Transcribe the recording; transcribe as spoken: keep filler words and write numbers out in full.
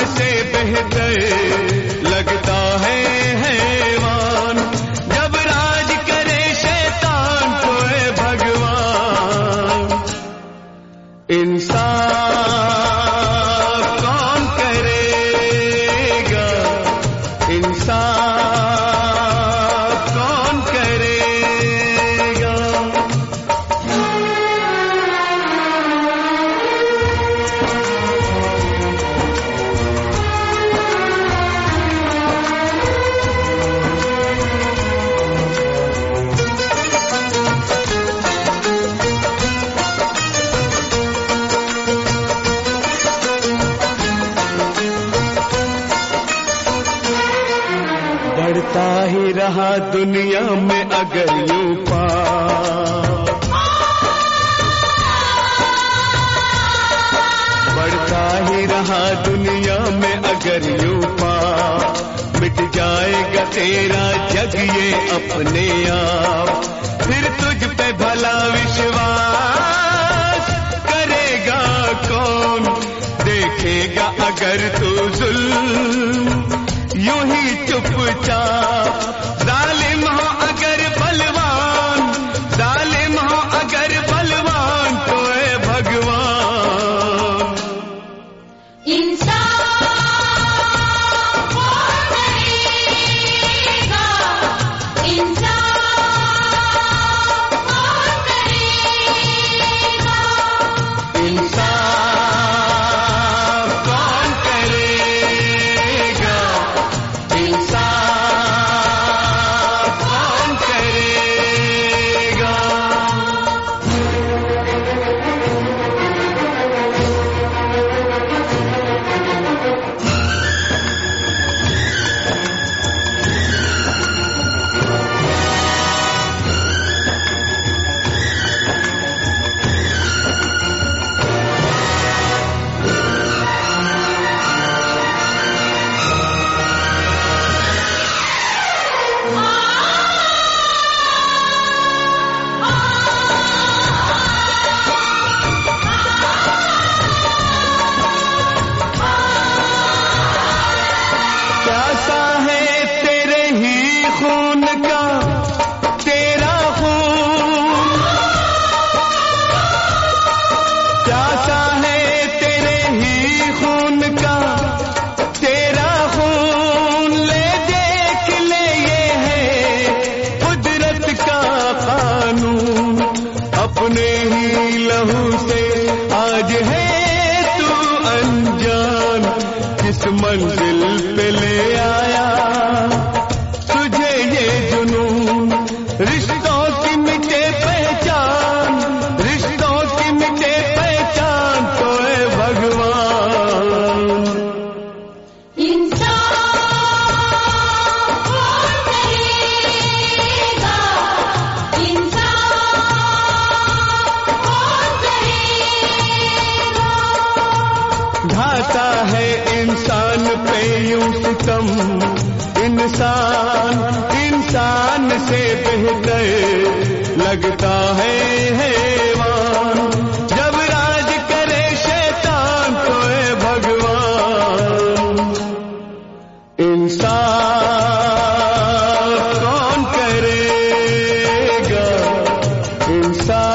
से बेहतर लगता है हैवान, जब राज करे शैतान तो है भगवान। इंसाफ कौन करेगा, इंसाफ कौन करेगा। बढ़ता ही रहा दुनिया में अगर यूं पाप, बढ़ता ही रहा दुनिया में अगर यूं पाप, मिट जाएगा तेरा जग ये अपने आप। फिर तुझ पे भला विश्वास करेगा कौन, देखेगा अगर तू जुल्म यूं ही चुपचाप। जालिम हो अगर बलवान, जालिम हो अगर बलवान तो है भगवान। इंसाफ कौन करेगा, इंसाफ कौन करेगा, इंसाफ कौन करेगा, इंसाफ कौन करेगा। प्यासा है तेरे ही खून का तेरा खून, प्यासा है तेरे ही खून का तेरा खून। ले देख ले ये है कुदरत का कानून, अपने ही लहू से आज है तू अनजान। किस मंजिल पे ले आया तुझे ये जुनून, रिश्तों की मिटे पहचान, रिश्तों की मिटे पहचान तो है भगवान। इंसाफ कौन करेगा, इंसाफ कौन करेगा। ढाता है इंसान पे यूं सितम, इंसान इंसान से बेहतर लगता है हैवान, जब राज करे शैतान तो है भगवान। इंसाफ कौन करेगा, इंसान